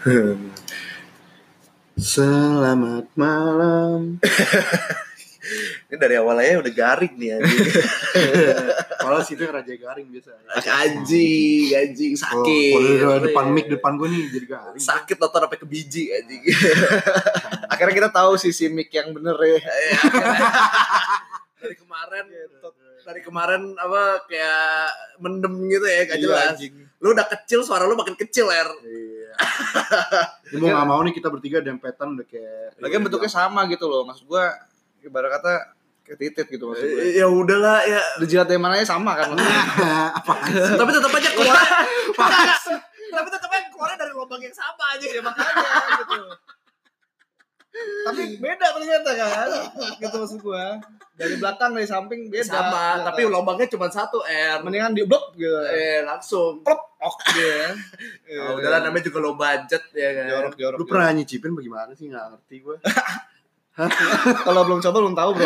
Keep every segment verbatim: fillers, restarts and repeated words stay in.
Selamat malam. Ini dari awalnya udah garing nih anjing. Kalau situ yang Raja Garing biasa. Anjing, anjing sakit. Kalau oh, depan mic depan gue nih jadi garing. Sakit nonton sampai ke biji anjing. Akhirnya kita tahu sisi mic yang bener ya. Dari kemarin dari kemarin apa kayak mendem gitu ya, gak jelas. Iya, lu udah kecil, suara lu makin kecil, Er. Iya. Ini mau nggak mau nih kita bertiga dempetan udah kayak. Lagian bentuknya sama gitu loh, maksud gua ibarat kata kayak titit gitu maksud gua. Ya udahlah ya. Dijilat dari mananya sama kan maksudnya. Apa? Tapi tetap aja keluar. Tapi tetap aja keluar dari lubang yang sama aja ya, Makanya gitu. Tapi beda ternyata kan, gitu maksud gua. Dari belakang dari samping beda. sama, gitu. tapi lubangnya cuma satu, Er. Mendingan di blok gitu. Eh langsung. Plop, ok gitu ya. Oh, udahlah namanya juga low budget ya kan. Jorok, jorok. Lu pernah nyicipin bagaimana sih? Nggak ngerti gue. Kalau belum coba belum tahu, Bro.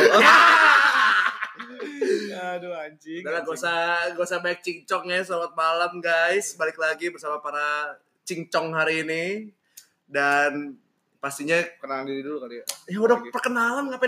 Aduh anjing. Udah gak usah gak usah banyak cincong ya. Selamat malam guys. Balik lagi bersama para cincong hari ini. Dan pastinya Kenalan diri dulu kali ya. ya udah perkenalan ngapain?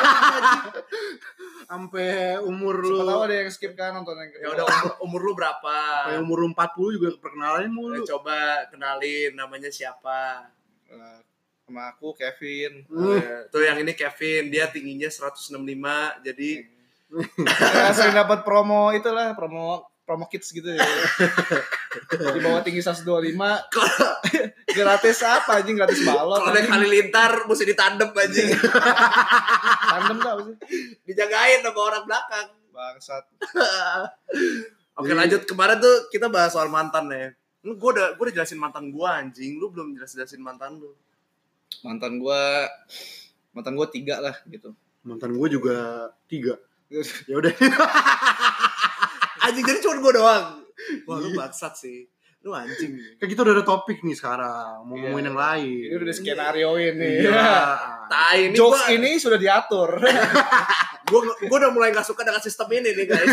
Sampai umur lu. Siapa tahu ada yang skip kan nonton yang Ya udah umur, umur lu berapa? Sampai umur lu empat puluh juga perkenalan Ya, mulu. coba kenalin namanya siapa? Uh, sama aku Kevin. Hmm. Eh, tuh yang ini Kevin, dia tingginya seratus enam puluh lima. Jadi Ya, sering dapat promo itulah, promo promo kids gitu ya. Di bawah tinggi seratus dua puluh lima gratis apa anjing, gratis balon. kalau naik halilintar mesti ditandem anjing. Tandem tuh apa sih? Dijagain sama orang belakang. Bangsat. Oke lanjut, kemarin tuh kita bahas soal mantan ya. Lu gue udah gue udah jelasin mantan gue anjing, lu belum jelas jelasin mantan lu. Mantan gua mantan gua tiga lah gitu. Mantan gue juga tiga. Ya udah. Anjing jadi cuma gue doang. Wah lu bangsat sih. Lu anjing. Kayak kita udah ada topik nih sekarang. Mau ngomongin yang lain. Ini udah di skenario ini. Iya. Tai ini Jokes gua, ini sudah diatur. gue gue udah mulai gak suka dengan sistem ini nih guys.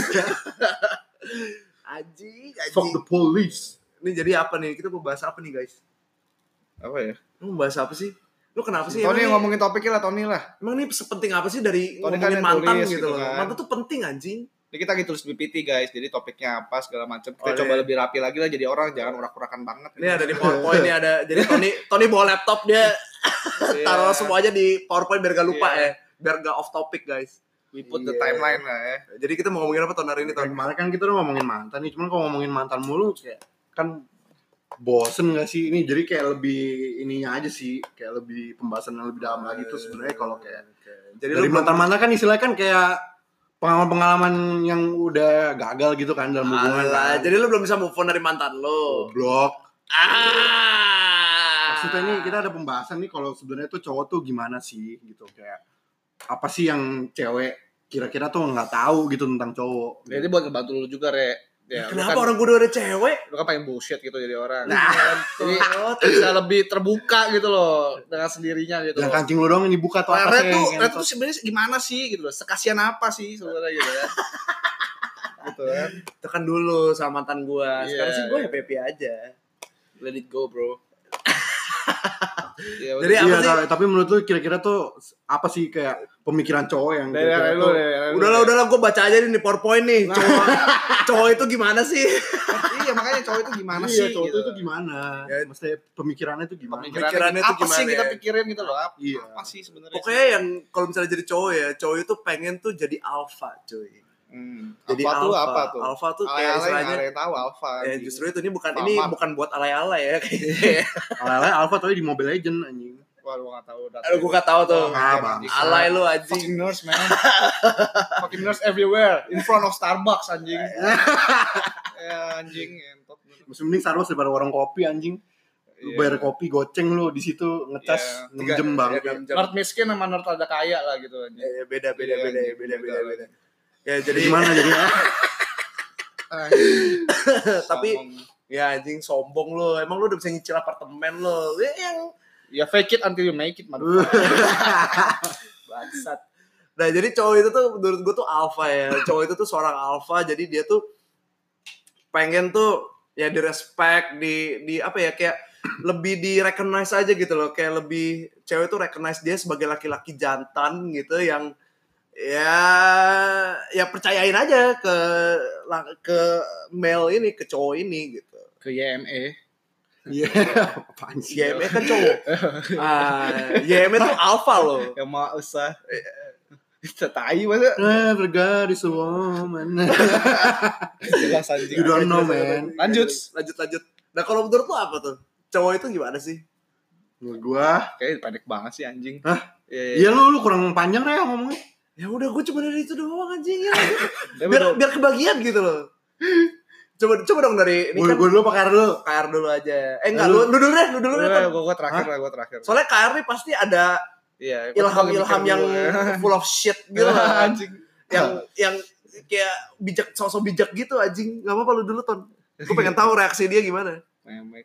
Anjing, Fuck anjing. the police. Ini jadi apa nih? Kita mau bahas apa nih guys? Apa ya? Lu mau bahas apa sih? Lu kenapa sih? Tony emang ngomongin topiknya lah, Tony lah. Emang ini sepenting apa sih dari Tony ngomongin kan yang mantan tulis gitu gitu loh? kan. Mantan tuh penting anjing. Jadi kita lagi tulis P P T guys, jadi topiknya apa segala macam. Kita Oh, coba iya. lebih rapi lagi lah, jadi orang jangan urak-urakan banget. Ini ada di PowerPoint nih ada. Jadi Tony Tony bawa laptop dia taruh semuanya di PowerPoint biar gak lupa Iya. ya. Biar gak off topic guys. We put the Iya. timeline lah ya. Jadi kita mau ngomongin apa tahun hari ini Tahun tahun? kemarin kan kita udah ngomongin mantan nih, cuman kalau ngomongin mantan mulu kayak kan bosen gak sih ini, jadi kayak lebih ininya aja sih, kayak lebih pembahasan yang lebih dalam lagi tuh sebenarnya kalau kayak Jadi dari lu mantan-mantan kan istilahnya kan kayak pengalaman-pengalaman yang udah gagal gitu kan dalam hubungan Alah, kan. jadi lu belum bisa move on dari mantan lu. Goblok. Ah. Maksudnya nih kita ada pembahasan nih kalau sebenarnya tuh cowok tuh gimana sih gitu, kayak apa sih yang cewek kira-kira tuh nggak tahu gitu tentang cowok. Jadi buat ngebantu lu juga, Re. Ya, lu Kenapa kan, orang gue udah ada cewek? lu kan pengen bullshit gitu jadi orang. Nah, Jadi bisa lebih terbuka gitu loh dengan sendirinya gitu. Yang loh. kancing lu dong yang dibuka tuh Nah, apa Red sih? tuh, yang Red tuh sebenarnya gimana sih gitu loh? Sekasian apa sih sebenarnya gitu ya? Gitu kan. itu kan dulu sama mantan gue. Sekarang Iya, sih gue iya. happy happy aja. Let it go, bro. Ya, Jadi udah. apa Iya, sih? tapi- tapi menurut lu kira-kira tuh apa sih kayak pemikiran cowok yang dari kira-kira dari lu, tuh- dari dari lu. Udahlah udahlah gue baca aja nih PowerPoint nih. Cowok cowok itu gimana sih? Iya, makanya cowok itu gimana Iya, sih? cowok gitu. itu gimana? Ya. Maksudnya pemikirannya tuh gimana? Pemikirannya, Pemikirannya tuh apa sih yang gimana kita ya? pikirin gitu loh? Apa, Iya. apa sih sebenarnya? Pokoknya yang kalau misalnya jadi cowok ya, cowok itu pengen tuh jadi alpha, cuy. Hmm. Jadi Alpha tuh alpha. apa tuh? Alpha tuh kayak Alay-alay istilahnya. nggak ada yang tahu alpha. Ya anjing. justru itu ini bukan Alpha ini Mart. bukan buat alay-alay ya kayaknya. Alay-alay Alpha tapi di Mobile Legend anjing. Wah, lu nggak tahu data. Aduh gue gak tahu tuh. Ah, bang. Alay lu anjing. Fucking nurse, man. Fucking nurse everywhere. In front of Starbucks, anjing. Ya, anjing. Entot. Masih mending Starbucks daripada warung kopi anjing. Lu Iya. bayar kopi goceng lu di situ ngecas Iya. enam Tiga- jam bang. ya, enam jam. Nerd miskin sama nerd ada kaya lah gitu anjing. Eh, beda beda Iya, beda anjing, beda beda beda. beda. Ya Jadi jadi gimana jadinya? Anjing. tapi Sombong. ya anjing sombong lo. Emang lu udah bisa nyicil apartemen lo. Ya yang Ya fake it until you make it, motherfucker. bangsat. Nah jadi cowok itu tuh menurut gue tuh alpha ya. Cowok itu tuh seorang alpha. Jadi dia tuh pengen tuh ya di respect, di di apa ya kayak lebih di recognize aja gitu loh, kayak lebih cewek tuh recognize dia sebagai laki-laki jantan gitu yang ya ya percayain aja ke ke male ini, ke cowok ini gitu. Ke Y M E. Iya, apaan sih? Y M E kan cowok. Ah, Y M E tuh alpha loh. Yang mau usah. Bisa tai masa. Eh, bergaris woman. Jelas anjing. You don't know, man. Lanjut. Lanjut lanjut. Nah, kalau menurut lu apa tuh? Cowok itu gimana sih? Menurut gua, Kayak pendek banget sih anjing. hah? Iya, Iya lu lu kurang panjang deh ngomongnya. Ya udah, gue cuma dari itu doang anjing ya. Tapi biar dong- biar kebagian gitu loh. Coba coba dong dari ini Gua kan gua dulu pakai dulu. K R dulu aja. Eh enggak, Lu- lu, lu dulu deh, lu dulu deh. Udah, Ton. gua, gua terakhir Hah? lah, gua terakhir. Soalnya K R nih pasti ada Iya, ilham-ilham yang full of shit gitu. anjing. yang yang kayak bijak, sosok bijak gitu anjing. Enggak apa-apa lu dulu, Ton. Gue pengen tahu reaksi dia gimana. Memek.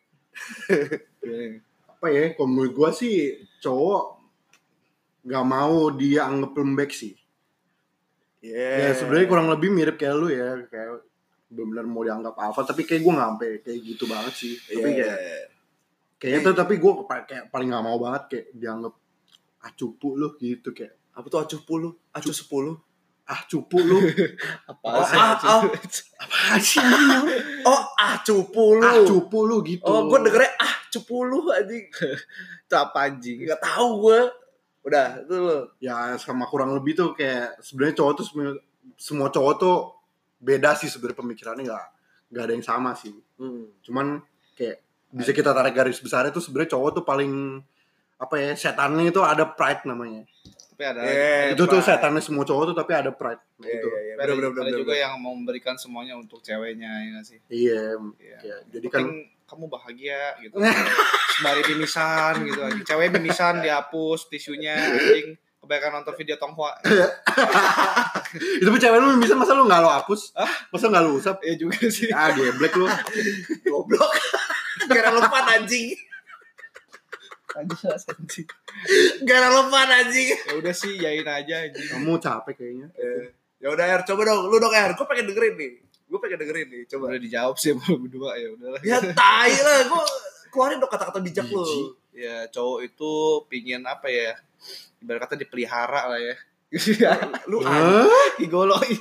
Apa ya? Kalau menurut gua sih cowok nggak mau dia anggap lembek sih. Yeah. Ya sebenarnya kurang lebih mirip kayak lu ya, kayak benar-benar mau dianggap alpha, tapi kayak gue nggak sampai kayak gitu banget sih. Tapi Iya. kayak kayaknya tuh, tapi gue kayak paling nggak mau banget kayak dianggap ah cupu lu gitu, kayak Apa tuh acuh puluh, acuh sepuluh? ah cupu lu. Apa Oh, sih? ah, ah. Apaan sih anjing? Oh, ah cupu lu. Ah cupu lu gitu. Oh, gue dengernya ah cupu lu anjing. Itu apa anjing? Enggak tahu gue. Udah, itu lu. Ya sama kurang lebih tuh kayak sebenarnya cowok tuh sebenarnya- semua cowok tuh beda sih sebenarnya, pemikirannya nggak nggak ada yang sama sih. Hmm. Cuman kayak bisa kita tarik garis besarnya tuh sebenarnya cowok tuh paling apa ya, setannya itu ada pride namanya. Tapi ada Eh, Itu tuh pride. setannya semua cowok tuh, tapi ada pride. Nah, Iya, itu. iya, iya. Ada, Bener, bener, ada bener, juga bener. yang mau memberikan semuanya untuk ceweknya, ya nggak sih? Iya. Iya. Ya, jadi kan Penting kamu bahagia gitu. Sembari mimisan gitu anjing. Cewek mimisan dihapus tisunya anjing. Kebanyakan nonton video Tonghua. itu pun cewek lu bisa, masa lu nggak lo hapus? Masa nggak lu usap? Iya juga sih. Ah geblek lu. Goblok. Gak relevan anjing. Anjing anjing. Gak relevan anjing. Ya udah sih, yain aja anjing. Kamu capek kayaknya. Ya udah Er, coba dong. Lu dong Er. Gue pengen dengerin nih. Gue pengen dengerin nih. Coba. Udah dijawab sih sama lu berdua, ya udahlah. Ya tai lah. Gue keluarin dong kata-kata bijak lu. Biji. Ya cowok itu pingin apa ya? Ibarat kata dipelihara lah ya. Lu Hah? Igoloi.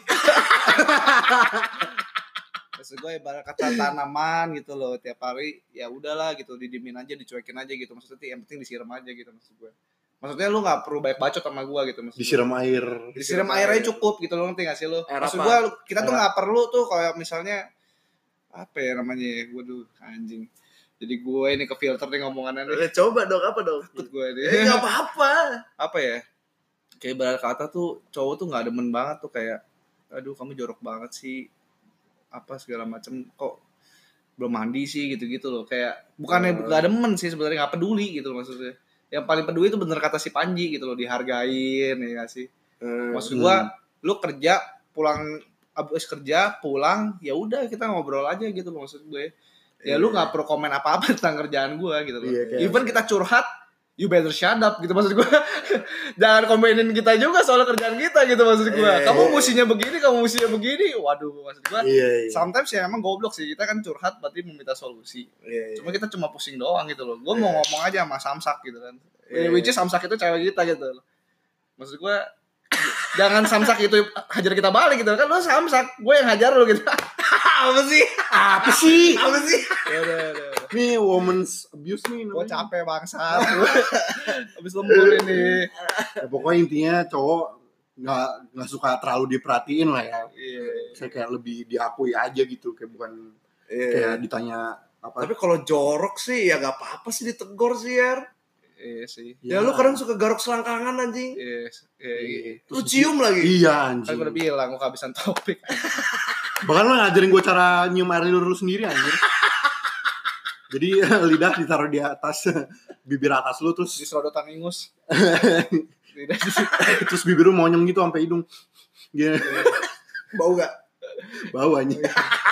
Maksud gue ibarat kata tanaman gitu loh, tiap hari ya udahlah gitu, didimin aja, dicuekin aja gitu, maksudnya yang penting disiram aja gitu maksud gue. Maksudnya lu nggak perlu banyak bacot sama gue gitu maksud gue. Disiram air. Disiram air aja cukup gitu loh, ngerti gak sih lu? Air Maksud apa? gue kita tuh Air- nggak perlu tuh kayak misalnya apa ya namanya ya, gue tuh anjing. Jadi gue ini ke filter nih ngomongannya nih. Eh, coba dong. Apa dong? Takut gue Eh, nih. gak apa-apa. Apa ya? Kayak ibarat kata tuh cowok tuh nggak demen banget tuh kayak, aduh kamu jorok banget sih, apa segala macam, kok belum mandi sih gitu-gitu loh, kayak bukannya Hmm. nggak demen sih sebenarnya, nggak peduli gitu loh maksudnya. Yang paling peduli itu bener kata si Panji gitu loh, dihargain ya nggak sih. Hmm. Maksud gua lu kerja pulang, abis kerja pulang ya udah kita ngobrol aja gitu loh maksud gue. Ya lu nggak perlu komen apa-apa tentang kerjaan gua gitu loh. Iya, kayak- Even kita curhat, you better shut up gitu maksud gua. Jangan komenin kita juga soal kerjaan kita gitu maksud gua. Eh. Kamu musinya begini, kamu musinya begini. Waduh maksud gua. Iya, iya. Sometimes ya emang goblok sih, kita kan curhat berarti meminta solusi. Iya, iya. Cuma kita cuma pusing doang gitu loh. Gua mau ngomong aja sama Samsak gitu kan. Iya. Which is Samsak itu cewek kita gitu loh. Maksud gua jangan Samsak itu hajar kita balik gitu kan, lu Samsak, gue yang hajar lu gitu. Apa sih? Apa sih? Apa sih? Ya udah, udah, udah. Nih women's abuse nih Gue namanya. capek bangsat. Habis lembur ini. Ya, pokoknya intinya cowok nggak nggak suka terlalu diperhatiin lah ya. Iya. Saya kayak lebih diakui aja gitu, kayak bukan Iya. kayak ditanya apa. Tapi kalau jorok sih ya gak apa-apa sih ditegor sih Er. Iya sih. Ya, lu kadang suka garuk selangkangan anjing. Iya. Iya. iya. Lu cium lagi. Iya Kan anjing. gue udah bilang gue kehabisan topik. Bahkan lu ngajarin gue cara nyium air liur lu sendiri anjir. Jadi lidah ditaruh di atas bibir atas lu, Di terus serodotan ingus. Tidak di terus bibir lu monyong gitu sampai hidung. Gini, Bau gak? bau anjing.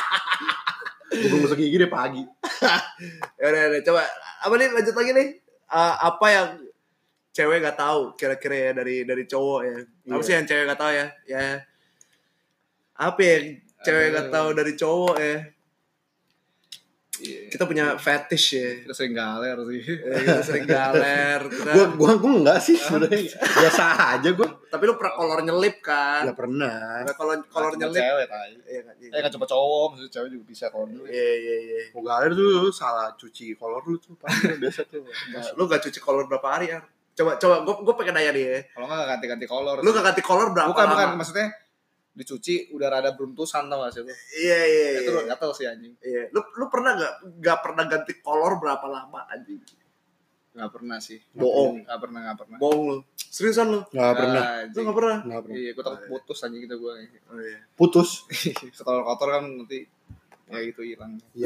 Gue gosok gigi deh pagi. Ya udah, udah, coba. Apa nih, lanjut lagi nih. Uh, apa yang cewek gak tahu kira-kira ya dari dari cowok ya? Apa Iya. sih yang cewek gak tahu ya? Ya. Apa yang cewek gak tahu dari cowok ya? Iya. Kita punya fetish ya. Kita sering galer sih. Eh, kita sering galer. Kita... Gua gua gua enggak sih sebenarnya. Biasa aja gua. Tapi lu pernah kolor nyelip kan? Enggak pernah. Nah, kalau kolor Cuma nyelip. cewek tai. Iya kan. Eh kan cuma cowok, maksudnya cewek juga bisa kolor dulu. Iya iya iya. Mau galer tuh salah cuci kolor lu tuh pasti biasa tuh. Nah, lu gak cuci kolor berapa hari ya? Coba coba gua gua pengen nanya nih ya. Kalau enggak ganti-ganti kolor. Lu gak ganti kolor berapa bukan lama? bukan maksudnya dicuci udah rada beruntusan tau gak sih lu? Iya iya iya. Itu lu gatel sih anjing. Iya. Lu lu pernah gak gak pernah ganti kolor berapa lama anjing? Gak pernah sih. Bohong. Gak pernah, gak pernah. Bohong lu. Seriusan lu? Enggak pernah. Lu gak pernah? Enggak pernah. Iya, gue takut putus anjing gitu gue. Oh iya. Putus. Sekolah kotor kan nanti ya gitu hilang. Ya.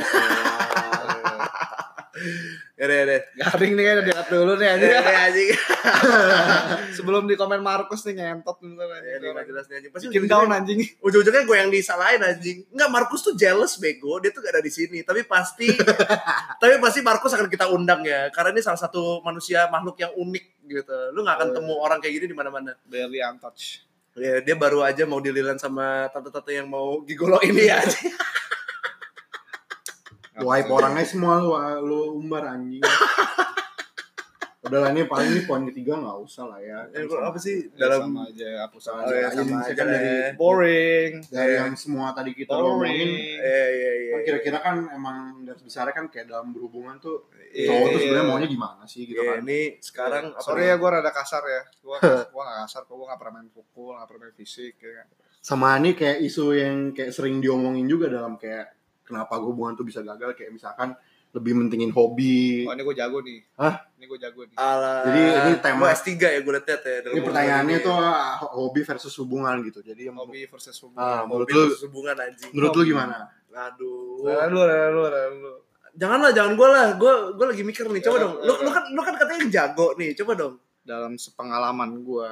Ya deh, ya deh. Garing nih kan diangkat dulu nih anjing. Ya deh, anjing. Sebelum di komen Markus nih ngentot bentar Ya, ini nggak jelas nih, anjing. Pasti bikin down anjing. Ujung-ujungnya gue yang disalahin anjing. Enggak, Markus tuh jealous bego. Dia tuh gak ada di sini. Tapi pasti tapi pasti Markus akan kita undang ya. Karena ini salah satu manusia makhluk yang unik gitu. Lu gak akan Oh, temu orang kayak gini di mana-mana. Barely untouched. Ya, dia baru aja mau dililan sama tante-tante yang mau gigolo ini ya. Wipe orangnya semua lu, lu umbar anjing. Udah lah ini paling ini poin ketiga enggak usah lah ya. Ya, apa sih Dalam dalam sama aja hapus Sama aja. Oh, ya, aja, sama misalkan aja dari deh. Boring. dari Iya. yang semua tadi kita Boring. ngomongin. Iya iya iya. Kan kira-kira kan emang garis besarnya kan kayak dalam berhubungan tuh Iya, cowok tuh iya. sebenarnya maunya gimana sih gitu Iya, kan. ini sekarang apa Sorry ya gue rada kasar ya. Gue gue gak kasar kok, gue gak pernah main pukul, gak pernah main fisik ya kan. Sama ini kayak isu yang kayak sering diomongin juga dalam kayak kenapa hubungan tuh bisa gagal, kayak misalkan lebih mentingin hobi. Oh ini gue jago nih. Hah? Ini gue jago nih. Ala, Jadi ini tema- gua S tiga ya gue liat ya. dalam Ini hubungan pertanyaannya ini. tuh ah, hobi versus hubungan gitu. Jadi yang Hobi versus hubungan. ah, menurut Hobi lu versus hubungan anjing. menurut lu gimana? Aduh. Nah, lu, nah, lu, nah, lu. Janganlah, jangan gue lah. Gue gue lagi mikir nih. Coba Ya, dong. ya, Lu ya. lu kan lu kan katanya yang jago nih. Coba dong. Dalam sepengalaman gue,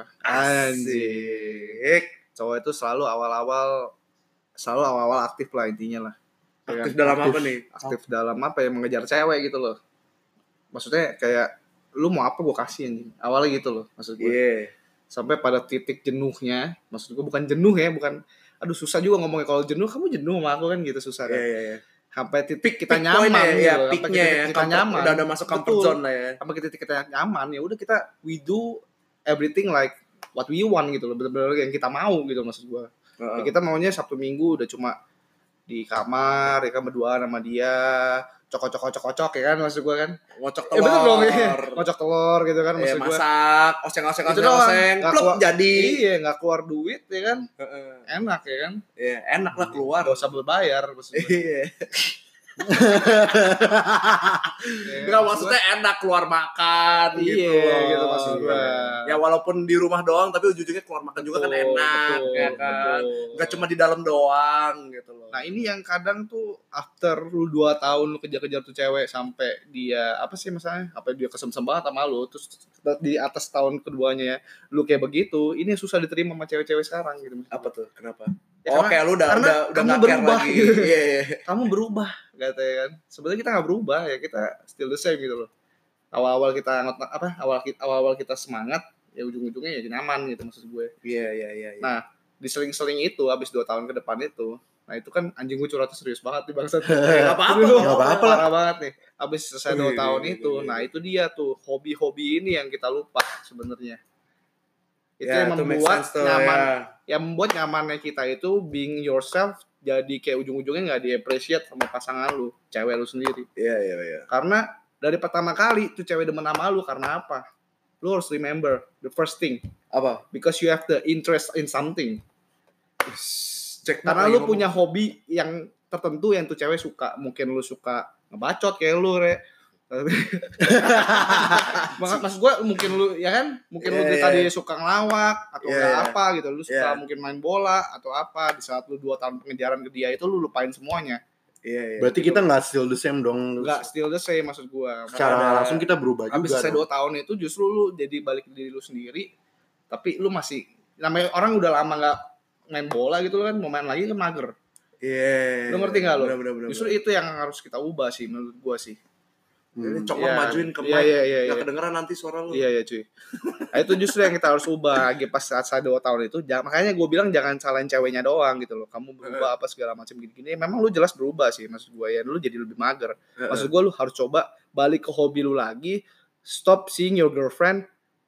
Asik. cowok itu selalu awal-awal selalu awal-awal aktif lah intinya lah. Ya Aktif kan? dalam Aktif. apa nih? Aktif dalam apa ya, mengejar cewek gitu loh. Maksudnya kayak lu mau apa gue kasih anjing. Awalnya gitu loh maksud gue. Iya. Sampai pada titik jenuhnya, maksud gue bukan jenuh ya, bukan aduh susah juga ngomongnya kalau jenuh, kamu jenuh sama aku kan gitu susah Iya kan. iya iya. Sampai titik kita Peak nyaman point-nya gitu ya, loh. Sampai peaknya titik ya. kita Comfort- nyaman. Udah udah masuk comfort Betul. zone lah ya. Sampai titik kita nyaman ya udah kita we do everything like what we want gitu loh, benar-benar yang kita mau gitu maksud gue. Heeh. Ya, kita maunya Sabtu Minggu udah cuma di kamar ya kan, berdua sama dia, cocok-cocok-cocok ya kan maksud gue kan. Ngocok Ya telur. bener dong ya, ngocok telur gitu kan Iya, maksud gue. masak, oseng-oseng Itu doang. oseng-oseng, Nggak pluk keluar- jadi. Iya, nggak keluar duit ya kan, Heeh. enak ya kan. Iya, enak lah keluar. Gak usah berbayar maksud gue. Iya. Ya, Enggak, maksud maksudnya enak keluar makan gue, gitu. iya loh. gitu maksud gue. Ya walaupun di rumah doang tapi ujung-ujungnya keluar makan juga kan Betul, enak betul, ya kan. betul. Enggak cuma di dalam doang gitu loh. Nah ini yang kadang tuh after lu dua tahun lu kejar-kejar tuh cewek sampai dia apa sih masalahnya, apa dia kesem-sem banget sama lu, terus di atas tahun keduanya ya lu kayak begitu, ini susah diterima sama cewek-cewek sekarang gitu. Apa tuh? Kenapa? Ya, oh, karena- kayak lu udah karena udah udah kamu nggak care berubah lagi. gitu. Iya, iya. Kamu berubah katanya kan. Sebenarnya kita nggak berubah ya, kita still the same gitu loh. Awal-awal kita ngot- apa awal kita awal-awal kita semangat ya ujung-ujungnya ya nyaman gitu maksud gue. Iya, iya, iya. iya. Nah, diseling-seling itu habis dua tahun ke depan itu. Nah, itu kan anjing gue curhatnya serius banget nih bangsat. Nggak apa-apa, Aduh, nggak apa-apa Parah banget nih. Habis selesai dua Wih, tahun wih, itu. wih, wih. Nah, itu dia tuh hobi-hobi ini yang kita lupa sebenarnya. Itu Ya, yang itu make membuat sense tuh, nyaman, ya. yang membuat nyamannya kita itu being yourself jadi kayak ujung-ujungnya nggak di-appreciate sama pasangan lu, cewek lu sendiri. Iya, iya, iya. Karena dari pertama kali tuh cewek demen sama lu karena apa? Lu harus remember the first thing, Apa? because you have the interest in something. Cek Karena lu punya hobi yang tertentu yang tuh cewek suka. Mungkin lu suka ngebacot kayak lu, Re. Maksud maksud gue mungkin lu ya kan, mungkin lu Yeah, tadi yeah. suka ngelawak atau Yeah, enggak yeah. apa gitu. Lu suka Yeah. mungkin main bola atau apa. Di saat lu dua tahun pengejaran ke dia itu lu lupain semuanya. Iya, iya. Berarti kita nggak still the same dong. Enggak still the same maksud gue. Secara Ada- langsung kita berubah Habis juga. selesai dong. dua tahun itu justru lu jadi balik ke diri lu sendiri. Tapi lu masih, namanya orang udah lama nggak main bola gitu kan, mau main lagi kan mager. Iya. Lu ngerti nggak lu? Bener, bener, bener, Justru bener. itu yang harus kita ubah sih menurut gua sih. Ini Hmm. coklat Iya. majuin ke mic. Iya, iya, iya, Nggak iya. kedengeran nanti suara lu. Iya ya cuy. Nah, itu justru yang kita harus ubah lagi pas saat saya dua tahun itu. Jangan, makanya gue bilang jangan salahin ceweknya doang gitu loh. Kamu berubah apa segala macam gini-gini. Memang lu jelas berubah sih maksud gue ya. Lu jadi lebih mager. Maksud gue lu harus coba balik ke hobi lu lagi. Stop seeing your girlfriend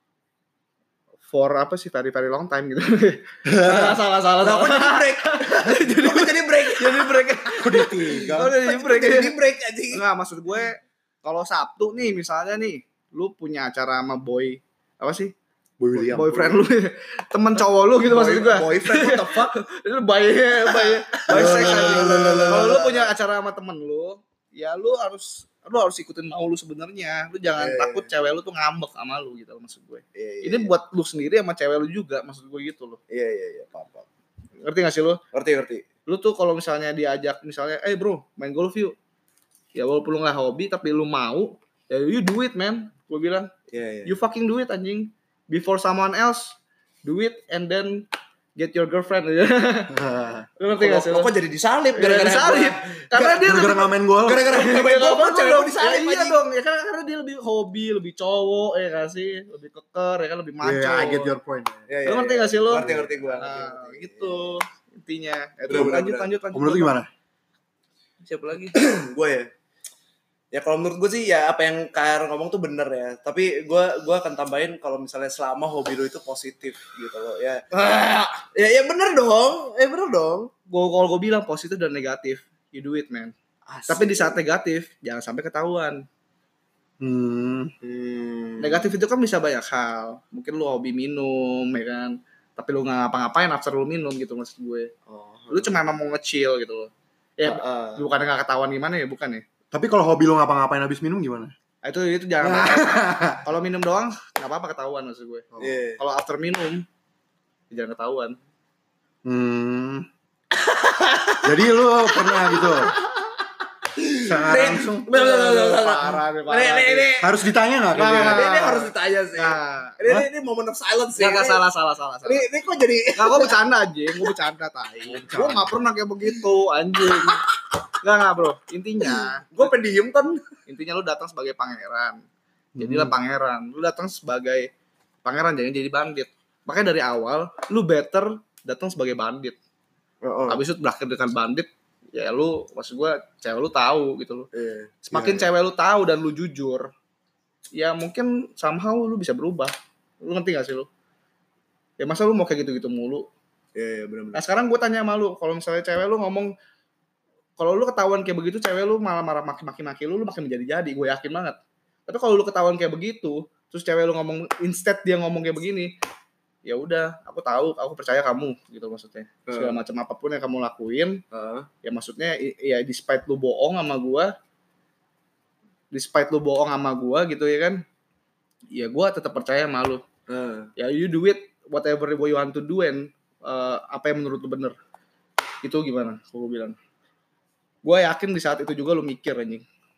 for apa sih very very long time gitu. salah salah salah. Nah, kok jadi break? jadi kok jadi break? Jadi break. Kok ditinggal? Oh, jadi break. Jadi break aja. Enggak, maksud gue kalau Sabtu nih misalnya nih lu punya acara sama boy apa sih? Boy William. Boyfriend lu, temen cowok lu gitu maksud gue. Boyfriend what the fuck? Itu bayi bayi bayi seks aja. Kalau lu punya acara sama temen lu, ya lu harus lu harus ikutin mau lu sebenarnya. Lu jangan Iya, takut cewek lu tuh ngambek sama lu gitu maksud gue. Iya, iya, Ini buat lu sendiri sama cewek lu juga maksud gue gitu loh. Iya iya iya, paham paham. Ngerti gak sih lu? Ngerti ngerti. Lu tuh kalau misalnya diajak misalnya, "Eh bro, main golf yuk." Ya walaupun lu gak hobi tapi lu mau, ya you do it man. Gue bilang, Iya iya. you fucking do it anjing. Before someone else, do it and then get your girlfriend. Lu ngerti gak sih Lo lu? kok jadi disalip Gara-gara disalip. Karena dia gara-gara nggak main gol. Gara-gara main Gara-gara golf golf cewek dong. lo disalip Ya, iya anjing. dong, ya kan karena dia lebih hobi, lebih cowok ya gak sih, lebih keker, ya kan lebih maco. Yeah, I get your point. Iya, iya, Lu ngerti iya. gak sih lu? Ngerti ngerti gua. ngerti, Nah, ngerti. gitu intinya. Eh, Bener, bener, lanjut, bener. lanjut, lanjut. Menurut lu gimana? Siapa lagi? Gue ya. Ya kalau menurut gue sih ya apa yang K R ngomong tuh bener ya. Tapi gue gue akan tambahin kalau misalnya selama hobi lu itu positif gitu loh ya. Ya ya bener dong. Ya bener dong. Gua kalau gue bilang positif dan negatif, you do it man. Tapi di saat negatif jangan sampai ketahuan. Hmm. Hmm. Negatif itu kan bisa banyak hal. Mungkin lu hobi minum, ya kan. Tapi lu nggak ngapa-ngapain after lu minum gitu maksud gue. Oh. Lu cuma emang mau nge-chill gitu loh. Ya, Uh, bukan nggak ketahuan gimana ya, bukan ya. Tapi kalau hobi lu ngapa-ngapain habis minum gimana? Nah, itu itu jangan. Kalau minum doang nggak apa-apa ketahuan maksud gue. Oh. Iya. Kalau after minum jangan ketahuan. Hmm. Jadi lu pernah gitu? Secara Nih, langsung Bener, bener, bener, bener. Parah nih, parah. Ini ini ini harus ditanya nggak? Nggak, nggak, ini, Kayaknya? ini harus ditanya sih. Nah, Ini ini, ini moment of silence sih. nggak nggak Ini- salah salah salah salah. Ini ini kok jadi Nggak, gue bercanda anjing, gue bercanda tai. Gue nggak pernah kayak begitu anjing. Nggak nggak bro. Intinya, gue pengen diem kan. intinya lu datang sebagai pangeran. Jadilah pangeran. Lu datang sebagai pangeran, jangan jadi bandit. Makanya dari awal lu better datang sebagai bandit. Oh, Habis itu berakhir dengan bandit, ya lu maksud gua cewek lu tahu gitu loh. Iya. Semakin cewek lu tahu dan lu jujur, ya mungkin somehow lu bisa berubah. Lu ngerti gak sih lu? Ya masa lu mau kayak gitu-gitu mulu? Iya, iya benar-benar. Nah sekarang gue tanya sama lu, kalau misalnya cewek lu ngomong, kalau lu ketahuan kayak begitu, cewek lu malah marah maki-maki lu, lu makin menjadi-jadi, gue yakin banget. Tapi kalau lu ketahuan kayak begitu, terus cewek lu ngomong, instead dia ngomong kayak begini, ya udah, aku tahu, aku percaya kamu, gitu maksudnya. Segala macam apapun yang kamu lakuin, Heeh. ya maksudnya, i- ya despite lu bohong sama gue, despite lu bohong sama gue gitu ya kan, ya gue tetap percaya sama lu. Heeh. Ya you do it whatever you want to do and uh, apa yang menurut lu bener. Itu gimana kalau gue bilang. Gue yakin di saat itu juga lu mikir anjing.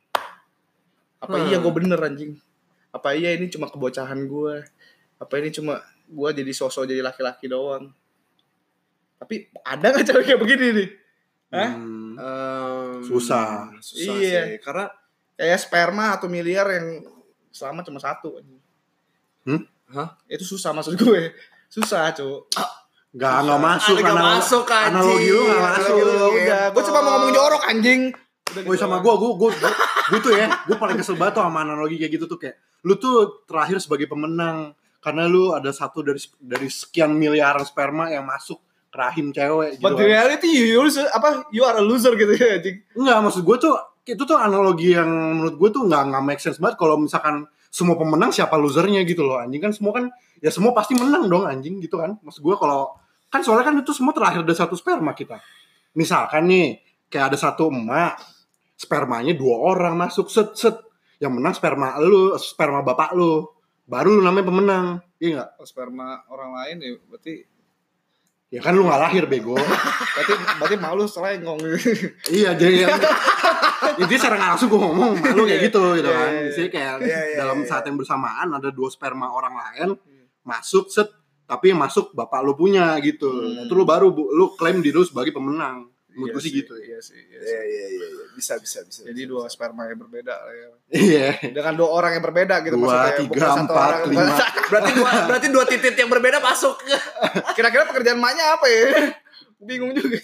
Apa Hmm. iya gue bener anjing? Apa iya ini cuma kebocahan gue? Apa ini cuma gue jadi sosok jadi laki-laki doang? Tapi ada gak cewek kayak begini nih? Hah? Hmm. Ehm, Susah. Susah Iya. sih. Karena Kayak sperma atau miliar yang selama cuma satu anjing. Hmm? Hah? Itu susah maksud gue. Susah, Cuk. Gak, gak masuk. Nggak anal- masuk, anjing. Analogi lu gak masuk. Analogi lu Ya udah, gue cuma mau ngomong jorok anjing. Udah Woi gitu sama doang. gue, gue, gue, gue tuh ya, gue paling kesel banget tuh sama analogi kayak gitu tuh kayak, lu tuh terakhir sebagai pemenang karena lu ada satu dari dari sekian miliaran sperma yang masuk ke rahim cewek. Gitu But kan. the reality you, you apa you are a loser gitu ya anjing. Enggak, maksud gue tuh itu tuh analogi yang menurut gue tuh nggak nggak make sense banget kalau misalkan semua pemenang siapa losernya gitu loh anjing kan semua kan ya semua pasti menang dong anjing gitu kan. Maksud gue kalau kan soalnya kan itu semua terakhir dari satu sperma kita. Misalkan nih kayak ada satu emak spermanya dua orang masuk set set yang menang sperma lu sperma bapak lu baru lu namanya pemenang iya nggak Sperma orang lain ya berarti ya kan lu nggak lahir bego berarti berarti malu selengong. iya jadi yang intinya secara nggak langsung gue ngomong malu kayak gitu gitu kan Iya, iya, jadi kayak iya, iya, dalam iya. saat yang bersamaan ada dua sperma orang lain masuk set tapi yang masuk bapak lu punya gitu Hmm. nah, itu lu baru bu- lu klaim diri lu sebagai pemenang Menurut Iya gue sih sih, gitu ya. Iya sih, iya Iya sih. iya iya iya. Bisa bisa bisa. Jadi bisa, dua bisa. sperma yang berbeda lah ya. Iya. Dengan dua orang yang berbeda gitu Dua, maksudnya. tiga, Bukan satu empat, orang. lima. Berarti dua berarti dua titik yang berbeda masuk. Kira-kira pekerjaan emaknya apa ya? Bingung juga.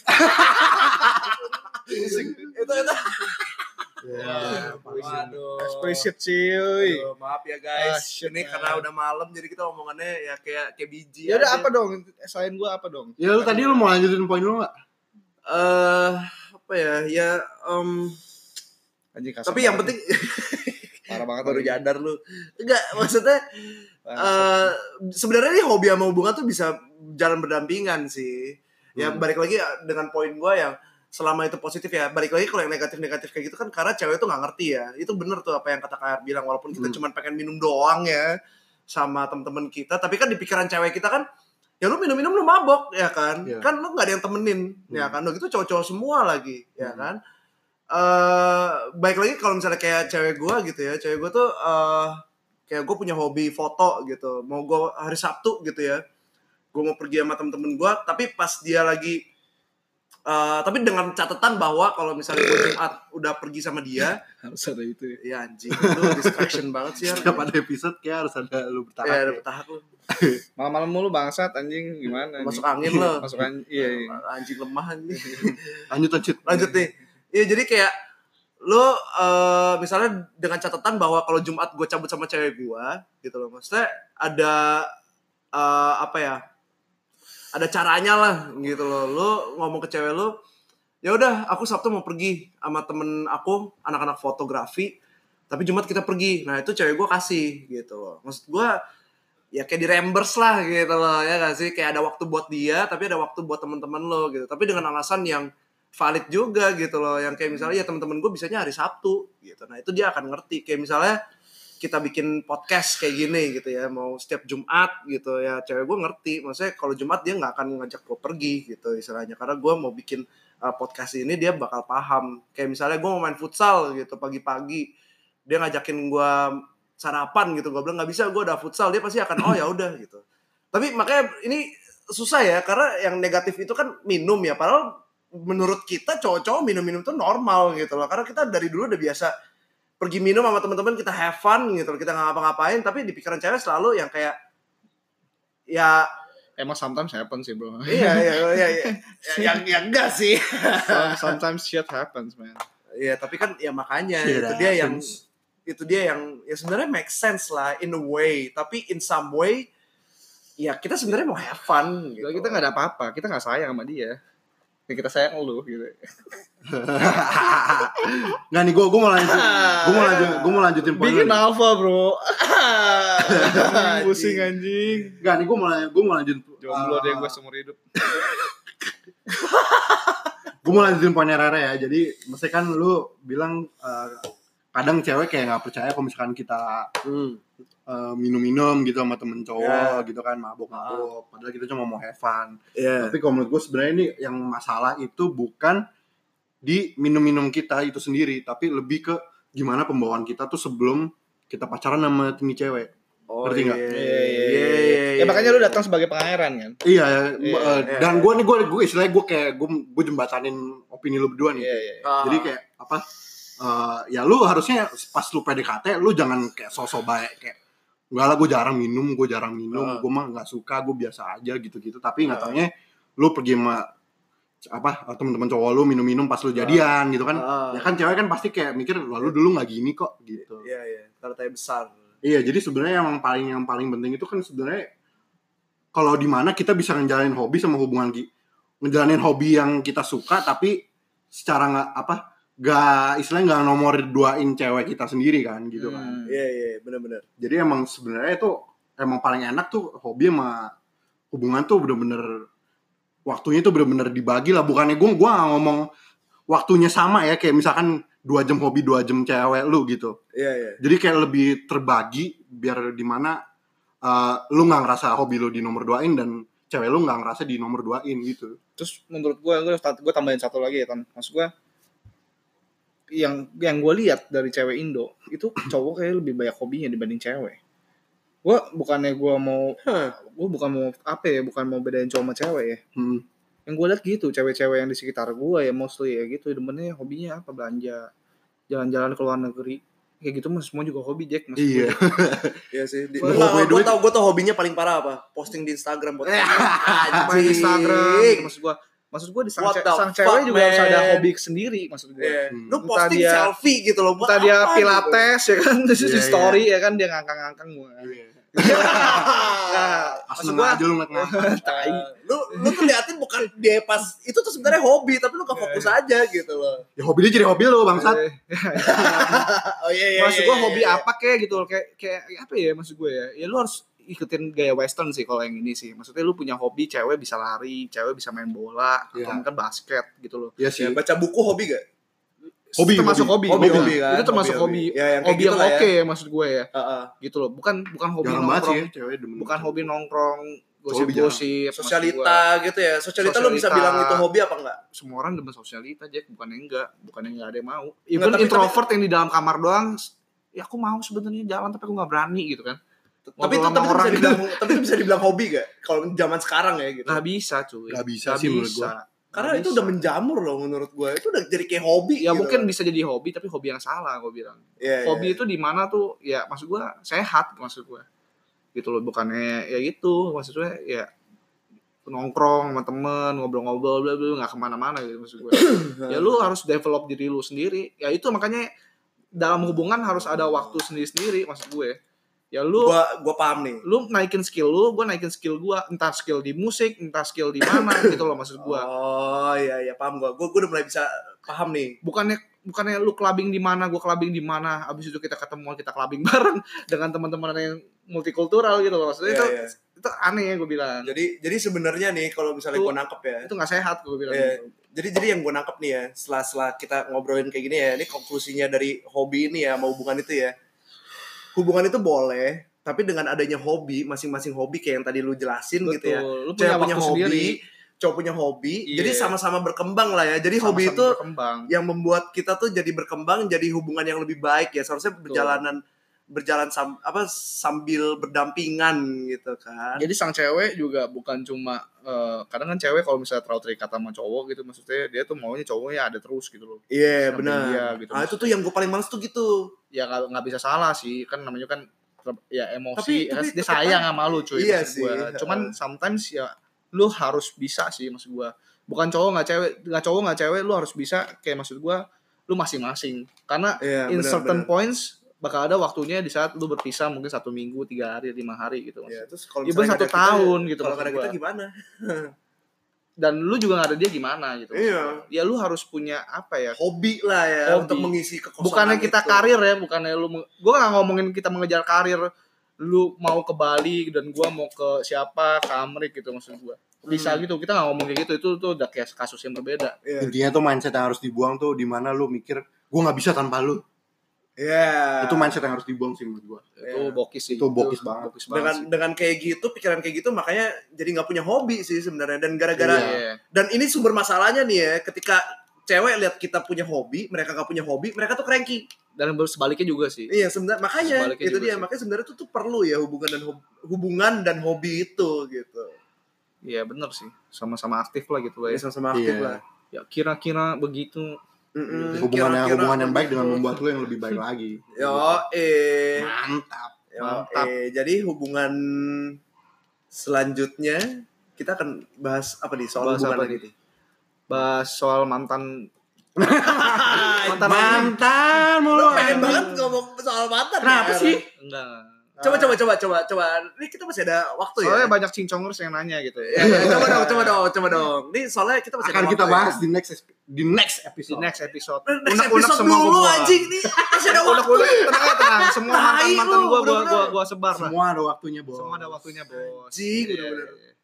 Pusing. Itu itu. Ya, Waduh. Explicit cuy. Aduh, maaf ya guys. Ah, shit, Ini man. karena udah malam jadi kita omongannya ya kayak kayak biji. Ya udah aja. apa dong? Selain gua apa dong? Ya lu tadi lu mau lanjutin poin lu nggak? Eh apa ya? Ya um, Anjing kasar tapi yang banget penting nih. Parah banget baru lagi. jadar lu. Enggak, maksudnya Bangsat. eh sebenarnya nih hobi sama hubungan tuh bisa jalan berdampingan sih. Ya Hmm. balik lagi dengan poin gua yang selama itu positif ya. Balik lagi kalau yang negatif-negatif kayak gitu kan karena cewek tuh nggak ngerti ya. Itu bener tuh apa yang kata K R bilang walaupun kita Hmm. cuma pengen minum doang ya sama temen-temen kita, tapi kan di pikiran cewek kita kan ya lu minum-minum lu mabok ya kan. Iya. Kan lu nggak ada yang temenin ya Hmm. kan. Udah gitu cowok-cowok semua lagi ya Hmm. kan. Eh baik lagi kalau misalnya kayak cewek gua gitu ya. Cewek gua tuh eh kayak gue punya hobi foto gitu. Mau gue hari Sabtu gitu ya. Gue mau pergi sama temen-temen gue, tapi pas dia lagi Uh, tapi dengan catatan bahwa kalau misalnya gue Jumat udah pergi sama dia, Harus ada itu ya. ya anjing, lu distraction banget sih. Setiap ada episode kayak harus ada lu bertahan. Ya, Ya, ada petahak lu. Malam-malam mulu bangsat anjing gimana nih? Masuk angin lo. Masuk angin. Iya, iya. Anjing lemah nih. Lanjut lanjut. Lanjut nih. Iya, jadi kayak lu uh, misalnya dengan catatan bahwa kalau Jumat gue cabut sama cewek gue, gitu loh. Maksudnya ada uh, apa ya? Ada caranya lah gitu loh. Lu ngomong ke cewek lu, ya udah aku Sabtu mau pergi sama temen aku anak-anak fotografi, tapi Jumat kita pergi. Nah itu cewek gue kasih gitu loh. Maksud gue ya kayak di reimburse lah gitu loh ya gak sih, kayak ada waktu buat dia tapi ada waktu buat teman-teman lo gitu, tapi dengan alasan yang valid juga gitu loh, yang kayak misalnya ya teman-teman gue bisanya hari Sabtu gitu. Nah itu dia akan ngerti kayak misalnya kita bikin podcast kayak gini gitu ya, mau setiap Jumat gitu ya, cewek gue ngerti maksudnya kalau Jumat dia nggak akan ngajak gue pergi gitu istilahnya, karena gue mau bikin uh, podcast ini dia bakal paham. Kayak misalnya gue mau main futsal gitu pagi-pagi, dia ngajakin gue sarapan gitu, gue bilang nggak bisa, gue udah futsal, dia pasti akan oh ya udah gitu. Tapi makanya ini susah ya, karena yang negatif itu kan minum ya, padahal menurut kita cowok-cowok minum-minum tuh normal gitu loh, karena kita dari dulu udah biasa pergi minum sama teman-teman, kita have fun gitu, kita nggak ngapa-ngapain, tapi di pikiran cewek selalu yang kayak ya Emang sometimes happen sih bro. iya iya iya, iya. yang yang enggak sih. Sometimes shit happens man. Iya tapi kan ya makanya Shit itu dia yang happens. itu dia yang ya sebenarnya make sense lah in a way, tapi in some way ya kita sebenarnya mau have fun gitu. Kita nggak ada apa-apa, kita nggak sayang sama dia. Ya kita sayang lu gitu. Nggak nih, gue gue mau lanjut, gue mau lanjut, gue mau lanjutin poin. Bikin lu nih. alpha bro. Pusing anjing. Nggak nih, gue mau lanjut, gue mau lanjut. Jomblo uh, deh gue seumur hidup. Gue mau lanjutin poinnya Rere ya. Jadi, mesti kan lu bilang uh, kadang cewek kayak nggak percaya kalau misalkan kita Hmm. uh, minum-minum gitu sama temen cowok Yeah. gitu kan, mabok-mabok. Padahal kita cuma mau have fun. Iya. Tapi kalau menurut gue sebenarnya ini yang masalah itu bukan di minum-minum kita itu sendiri, tapi lebih ke gimana pembawaan kita tuh sebelum kita pacaran sama ini cewek. Oh, Ngerti nggak? iya, Iya, iya, iya, iya, iya. iya. Ya makanya lu datang sebagai pangeran kan. Iya, Iya, uh, iya. dan gue nih gue gue istilahnya gue kayak gue gue jembatanin opini lu berdua nih. Iya iya. Ah. Jadi kayak apa? Uh, ya lu harusnya pas lu P D K T lu jangan kayak sosok baik kayak enggak lah gue jarang minum, gue jarang minum, Ah. gue mah nggak suka, gue biasa aja gitu-gitu. Tapi nggak Ah. taunya lu pergi sama apa teman-teman cowok lu minum-minum pas lu jadian gitu kan. Ah. Ya kan cewek kan pasti kayak mikir lalu dulu nggak gini kok gitu. Iya iya, karena tanya besar. Iya, jadi sebenarnya yang paling yang paling penting itu kan sebenarnya kalau di mana kita bisa ngejalanin hobi sama hubungan ki- ngejalanin hobi yang kita suka tapi secara nggak apa nggak istilahnya nggak nomor duain cewek kita sendiri kan gitu kan. Hmm. Iya iya, benar-benar. Jadi emang sebenarnya itu emang paling enak tuh hobi sama hubungan tuh bener-bener waktunya tuh bener-bener dibagi lah, bukannya gue gue nggak ngomong waktunya sama ya kayak misalkan dua jam hobi dua jam cewek lu gitu. Iya iya. Jadi kayak lebih terbagi biar dimana uh, lu nggak ngerasa hobi lu di nomor duain dan cewek lu nggak ngerasa di nomor duain gitu. Terus menurut gue, gue gue tambahin satu lagi ya Ton. Maksud gue yang yang gue lihat dari cewek Indo itu cowok kayak lebih banyak hobinya dibanding cewek. Gue bukannya gue mau Huh. gue bukan mau apa ya, bukan mau bedain cowok sama cewek ya. Hmm. Yang gue lihat gitu, cewek-cewek yang di sekitar gue ya mostly ya gitu, demennya hobinya apa, belanja, jalan-jalan ke luar negeri. Kayak gitu mah semua juga hobi, Jack. Maksud Iya. Iya sih. Di, Gua- gua, gua gua, duit- tau, gua tau hobinya paling parah apa? Posting di Instagram buat main Instagram gitu, maksud gue. Maksud gue di sang, What ce- the sang fuck, cewek juga harus ada man? hobi sendiri maksud gue. Iya. Hmm. Lu Entah posting dia- selfie gitu loh buat Entah dia apa pilates ya kan, terus di Iya, story ya kan dia ngangkang-ngangkang gue. gitu. Nah, maksud Asli gue aja lu ngeliat tai. lu lu tuh liatin bukan dia pas itu tuh sebenarnya hobi tapi lu gak fokus aja gitu loh. Ya hobi dia jadi hobi lo bangsat. Eh, Oh iya iya. maksud iya, gue iya, hobi iya. apa kayak gitu loh, kayak kayak apa ya maksud gue ya, ya lu harus ikutin gaya western sih kalau yang ini sih. Maksudnya lu punya hobi, cewek bisa lari, cewek bisa main bola, Iya. atau mungkin basket gitu loh. Iya Ya, sih. baca buku hobi gak? Hobi, termasuk hobi, Hobi, hobi, hobi kan, itu termasuk hobi, hobi, hobi. Ya, yang kayak hobi gitu yang lah ya. oke ya maksud gue ya, Heeh. gitu loh. Bukan bukan hobi Jarang banget sih nongkrong, ya cewek demen. bukan hobi nongkrong, Hobi gosip-gosip, maksud Sosialita gitu ya. Sosialita, lu bisa Sosialita. bilang itu hobi apa enggak? gue. Semua orang demen sosialita, Jack, bukannya enggak, bukannya enggak ada yang mau. Enggak, Even tapi- introvert yang di dalam kamar doang, ya aku mau sebenarnya jalan tapi aku nggak berani gitu kan. Tapi itu, Ngobrol sama tapi itu bisa orang. dibilang tapi itu bisa dibilang hobi gak? Kalau zaman sekarang ya gitu. Nggak bisa cuy. Nggak bisa sih menurut gua. Karena Nggak itu bisa. udah menjamur loh menurut gue. Itu udah jadi kayak hobi. Ya gitu. mungkin bisa jadi hobi tapi hobi yang salah gue bilang. Iya, Hobi iya. itu di mana tuh ya maksud gue sehat maksud gue. Gitu loh, bukannya ya gitu maksud gue ya nongkrong sama temen ngobrol-ngobrol bla bla nggak kemana-mana gitu maksud gue. Ya lu harus develop diri lu sendiri. Ya itu makanya dalam hubungan harus ada waktu sendiri-sendiri maksud gue. Ya lu Gua gua paham nih. lu naikin skill lu, gue naikin skill gue, entah skill di musik, entah skill di mana gitu loh maksud gue. Oh iya iya paham gua. Gua gua udah mulai bisa paham nih. Bukannya bukannya lu clubbing di mana, gue clubbing di mana, abis itu kita ketemu kita clubbing bareng dengan teman-teman yang multikultural gitu loh maksudnya. Iya, itu iya. itu aneh ya gue bilang. Jadi jadi sebenarnya nih kalau misalnya Itu- gua nangkep ya. Itu nggak sehat gue bilang. Iya. Jadi jadi yang gua nangkep nih ya, setelah setelah kita ngobrolin kayak gini ya, ini konklusinya dari hobi ini ya, mau hubungan itu ya. Hubungan itu boleh, tapi dengan adanya hobi, masing-masing hobi kayak yang tadi lu jelasin Betul. gitu ya. Lu Cewek punya punya waktu hobi, sendiri. cowok punya hobi, Iya. jadi sama-sama berkembang lah ya. Jadi hobi Sama-sama itu berkembang. yang membuat kita tuh jadi berkembang, jadi hubungan yang lebih baik ya. Seharusnya berjalanan berjalan sam, apa sambil berdampingan gitu kan. Jadi sang cewek juga bukan cuma eh, kadang kan cewek kalau misalnya terlalu terikat sama cowok gitu maksudnya dia tuh maunya cowoknya ada terus gitu loh. Iya, Sampai benar. dia gitu. Ah itu tuh yang gue paling males tuh gitu. Ya nggak nggak bisa salah sih, kan namanya kan ya emosi, Tapi- ya kan, tapi dia tetep sayang aja. sama lu cuy Iya maksud gua. sih. Cuman sometimes ya lu harus bisa sih maksud gua. Bukan cowok nggak cewek, nggak cowok nggak cewek, lu harus bisa kayak maksud gua lu masing-masing. Karena Iya, in benar, certain benar. points bakal ada waktunya di saat lu berpisah mungkin satu minggu, tiga hari, lima hari gitu. Ya, maksud. terus kalau Even misalnya satu nggak ada kita, tahun gitu Kalau maksud nggak ada kita gua. gimana? Dan lu juga nggak ada dia gimana gitu. maksud Iya. gua. Ya lu harus punya apa ya? Hobi lah ya Hobi. untuk mengisi kekosongan. Bukannya kita itu. karir ya, bukannya lu meng- gua nggak ngomongin kita mengejar karir, lu mau ke Bali dan gua mau ke siapa, ke Amerika gitu maksud gua. Bisa Hmm. gitu, kita nggak ngomong kayak gitu, itu tuh udah kayak kasus yang berbeda. Iya. Intinya tuh mindset yang harus dibuang tuh di mana lu mikir gua nggak bisa tanpa lu. Iya. Itu mindset yang harus dibuang sih menurut gua. Itu Iya. bokis sih. Itu bokis banget. Bokis banget dengan sih. dengan kayak gitu, pikiran kayak gitu makanya jadi nggak punya hobi sih sebenarnya. Dan gara-gara Iya. dan ini sumber masalahnya nih ya, ketika cewek lihat kita punya hobi, mereka nggak punya hobi, mereka tuh cranky. Dan sebaliknya juga sih. Iya sebenarnya makanya Sebaliknya itu juga dia sih. makanya sebenarnya tuh tuh perlu ya hubungan dan hobi, hubungan dan hobi itu gitu. Iya bener sih, sama-sama aktif lah gitu lah Ya ya. sama-sama aktif Iya. lah. Ya kira-kira begitu. Mm-mm, Hubungan yang kira-kira hubungan yang baik begitu. dengan membuat lu yang lebih baik lagi. Yo eh Mantap. Yo, Mantap. eh, jadi hubungan selanjutnya kita akan bahas apa nih soal Bahas hubungan apa lagi nih? Bahas soal mantan mantan Mantan mulu. pengen banget ngomong soal mantan. Kenapa ya? sih? enggak. Coba coba coba coba coba. Ini kita masih ada waktu Soalnya ya. banyak cincongers yang nanya gitu. Ya, ya, coba dong, coba dong, coba dong. Ini soalnya kita masih Akan ada kita waktu bahas ya. di next di next Di episode. next episode. Next Unek-unek episode semua dulu gua. anjing nih. Masih ada waktu. Unek-unek tenang aja tenang. Semua Tai mantan-mantan lu, gua gua bener-bener. gua gua sebar lah. Semua ada waktunya, Bos. Semua ada waktunya, Bos. Anjing, Iya, bener-bener. iya.